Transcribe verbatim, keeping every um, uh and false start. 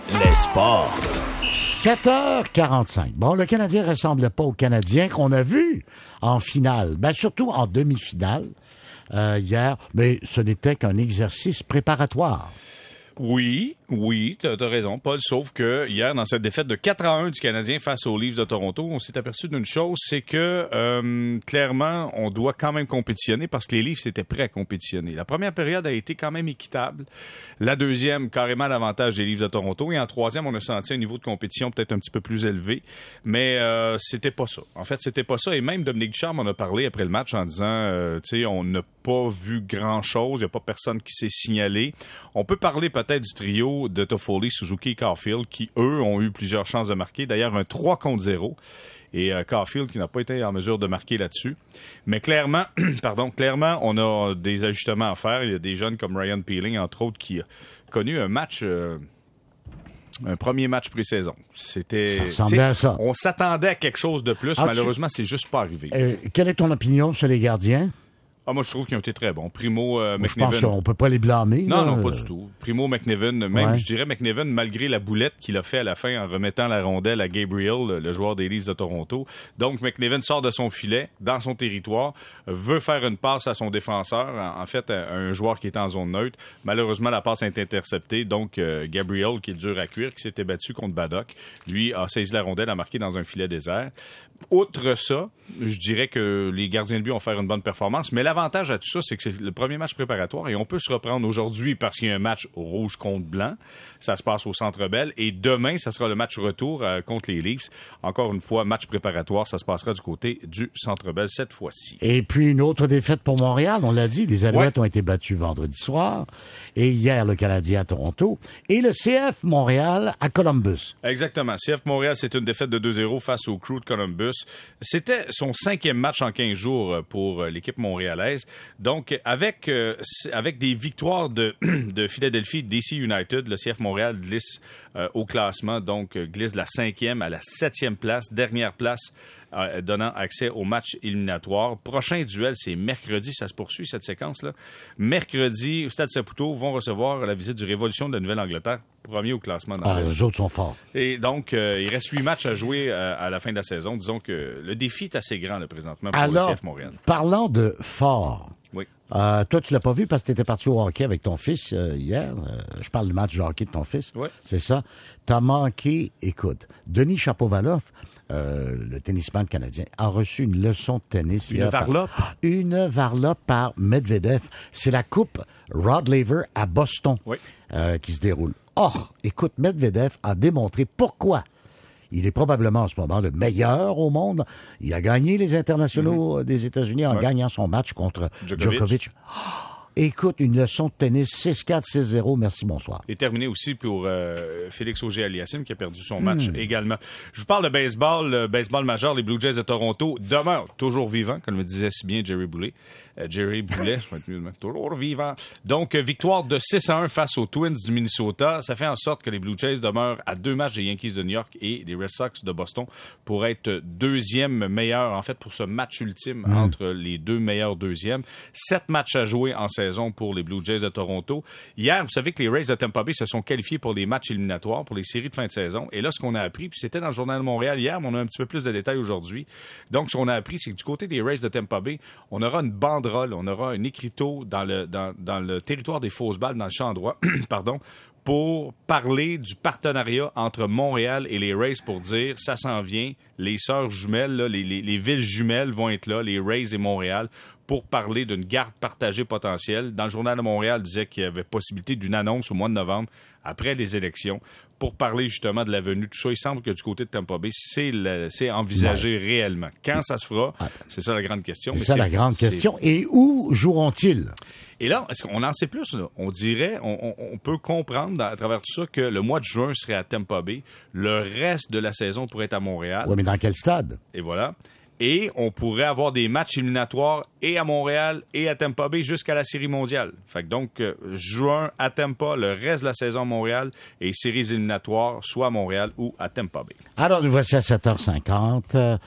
les sports. sept heures quarante-cinq. Bon, le Canadien ne ressemble pas au Canadien qu'on a vu en finale. Ben, surtout en demi-finale euh, hier. Mais ce n'était qu'un exercice préparatoire. Oui, oui, t'as, t'as raison, Paul, sauf que hier, dans cette défaite de quatre à un du Canadien face aux Leafs de Toronto, on s'est aperçu d'une chose, c'est que euh, clairement, on doit quand même compétitionner parce que les Leafs étaient prêts à compétitionner. La première période a été quand même équitable. La deuxième, carrément à l'avantage des Leafs de Toronto. Et en troisième, on a senti un niveau de compétition peut-être un petit peu plus élevé. Mais euh, c'était pas ça. En fait, c'était pas ça. Et même Dominique Ducharme en a parlé après le match en disant, euh, tu sais, on n'a pas vu grand-chose. Il n'y a pas personne qui s'est signalé. On peut parler peut-être du trio de Toffoli, Suzuki et Caulfield qui, eux, ont eu plusieurs chances de marquer. D'ailleurs, un trois contre zéro. Et euh, Caulfield qui n'a pas été en mesure de marquer là-dessus. Mais clairement, pardon, clairement, on a des ajustements à faire. Il y a des jeunes comme Ryan Peeling, entre autres, qui a connu un match... Euh, un premier match pré-saison. C'était... Ça ressemblait à ça. On s'attendait à quelque chose de plus. Ah, Malheureusement, tu... c'est juste pas arrivé. Euh, quelle est ton opinion sur les gardiens? Ah, moi, je trouve qu'ils ont été très bons. Primo, euh, moi, McNiven. Je pense qu'on peut pas les blâmer. Non, là. non, pas du tout. Primo, McNiven. Même, ouais. je dirais, McNiven, malgré la boulette qu'il a fait à la fin en remettant la rondelle à Gabriel, le joueur des Leafs de Toronto. Donc, McNiven sort de son filet, dans son territoire, veut faire une passe à son défenseur, en fait, à un joueur qui est en zone neutre. Malheureusement, la passe a été interceptée. Donc, euh, Gabriel, qui est dur à cuire, qui s'était battu contre Baddock, lui a saisi la rondelle, a marqué dans un filet désert. Outre ça, je dirais que les gardiens de but ont fait une bonne performance, mais l'avantage à tout ça, c'est que c'est le premier match préparatoire et on peut se reprendre aujourd'hui parce qu'il y a un match rouge contre blanc. Ça se passe au Centre Bell et demain, ça sera le match retour euh, contre les Leafs. Encore une fois, match préparatoire, ça se passera du côté du Centre Bell cette fois-ci. Et puis une autre défaite pour Montréal, on l'a dit, les Alouettes ouais. ont été battus vendredi soir et hier le Canadien à Toronto et le C F Montréal à Columbus. Exactement. C F Montréal, c'est une défaite de deux zéro face au Crew de Columbus. C'était son cinquième match en quinze jours pour l'équipe montréalaise. Donc, avec, euh, avec des victoires de, de Philadelphie, D C United, le C F Montréal glisse euh, au classement, donc glisse de la cinquième à la septième place, dernière place, euh, donnant accès au match éliminatoire. Prochain duel, c'est mercredi, ça se poursuit cette séquence-là. Mercredi, au Stade Saputo, vont recevoir la visite du Révolution de la Nouvelle-Angleterre, premier au classement. Dans ah, les autres sont forts. Et donc, euh, il reste huit matchs à jouer euh, à la fin de la saison. Disons que le défi est assez grand là, présentement pour Alors, le C F Montréal. Parlant de fort, oui. euh, toi, tu l'as pas vu parce que tu étais parti au hockey avec ton fils euh, hier. Euh, je parle du match de hockey de ton fils. Oui. C'est ça. T'as manqué, écoute, Denis Chapovalov, euh, le tennisman canadien, a reçu une leçon de tennis. Une varlope? Par, une varlope par Medvedev. C'est la coupe Rod Laver à Boston oui. euh, qui se déroule. Or, écoute, Medvedev a démontré pourquoi il est probablement en ce moment le meilleur au monde. Il a gagné les internationaux mm-hmm. des États-Unis en ouais. gagnant son match contre Djokovic. Djokovic. Oh, écoute, une leçon de tennis six quatre, six zéro, merci, bonsoir. Et terminé aussi pour euh, Félix Auger-Aliassime qui a perdu son match mm. également. Je vous parle de baseball, le baseball majeur, les Blue Jays de Toronto demeurent toujours vivants, comme le disait si bien Jerry Boulet. Euh, Jerry Boulet, je vais être mieux demain. Toujours vivant. Donc, euh, victoire de six à un face aux Twins du Minnesota. Ça fait en sorte que les Blue Jays demeurent à deux matchs des Yankees de New York et des Red Sox de Boston pour être deuxième meilleur, en fait, pour ce match ultime mm. entre les deux meilleurs deuxièmes. Sept matchs à jouer en saison pour les Blue Jays de Toronto. Hier, vous savez que les Rays de Tampa Bay se sont qualifiés pour les matchs éliminatoires, pour les séries de fin de saison. Et là, ce qu'on a appris, puis c'était dans le Journal de Montréal hier, mais on a un petit peu plus de détails aujourd'hui. Donc, ce qu'on a appris, c'est que du côté des Rays de Tampa Bay, on aura une banderole, on aura un écriteau dans le, dans, dans le territoire des fausses balles, dans le champ droit, pardon, pour parler du partenariat entre Montréal et les Rays pour dire ça s'en vient, les sœurs jumelles, là, les, les, les villes jumelles vont être là, les Rays et Montréal, pour parler d'une garde partagée potentielle. Dans le Journal de Montréal, il disait qu'il y avait possibilité d'une annonce au mois de novembre, après les élections, pour parler justement de la venue. Tout ça, il semble que du côté de Tampa Bay, c'est, le, c'est envisagé ouais. réellement. Quand ça se fera, ouais. c'est ça la grande question. C'est Mais ça c'est, la grande c'est... question. Et où joueront-ils? Et là, est-ce qu'on en sait plus? Là? On dirait, on, on, on peut comprendre à travers tout ça que le mois de juin serait à Tampa Bay. Le reste de la saison pourrait être à Montréal. Oui, mais dans quel stade? Et voilà. Et on pourrait avoir des matchs éliminatoires et à Montréal et à Tampa Bay jusqu'à la Série mondiale. Fait que donc, euh, juin à Tampa, le reste de la saison à Montréal et séries éliminatoires soit à Montréal ou à Tampa Bay. Alors, nous voici à sept heures cinquante.